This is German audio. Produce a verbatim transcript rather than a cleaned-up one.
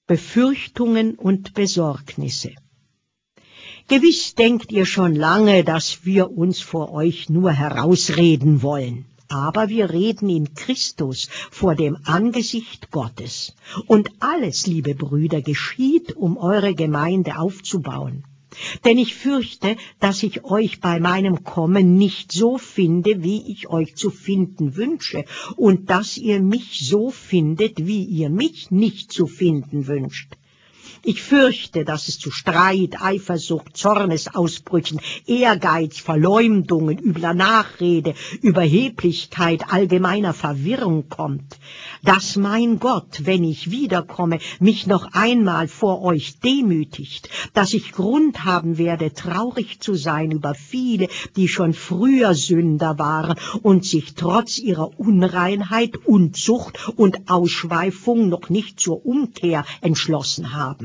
Befürchtungen und Besorgnisse. Gewiss denkt ihr schon lange, dass wir uns vor euch nur herausreden wollen. Aber wir reden in Christus vor dem Angesicht Gottes. Und alles, liebe Brüder, geschieht, um eure Gemeinde aufzubauen. Denn ich fürchte, dass ich euch bei meinem Kommen nicht so finde, wie ich euch zu finden wünsche, und dass ihr mich so findet, wie ihr mich nicht zu finden wünscht. Ich fürchte, dass es zu Streit, Eifersucht, Zornesausbrüchen, Ehrgeiz, Verleumdungen, übler Nachrede, Überheblichkeit, allgemeiner Verwirrung kommt, dass mein Gott, wenn ich wiederkomme, mich noch einmal vor euch demütigt, dass ich Grund haben werde, traurig zu sein über viele, die schon früher Sünder waren und sich trotz ihrer Unreinheit, Unzucht und Ausschweifung noch nicht zur Umkehr entschlossen haben.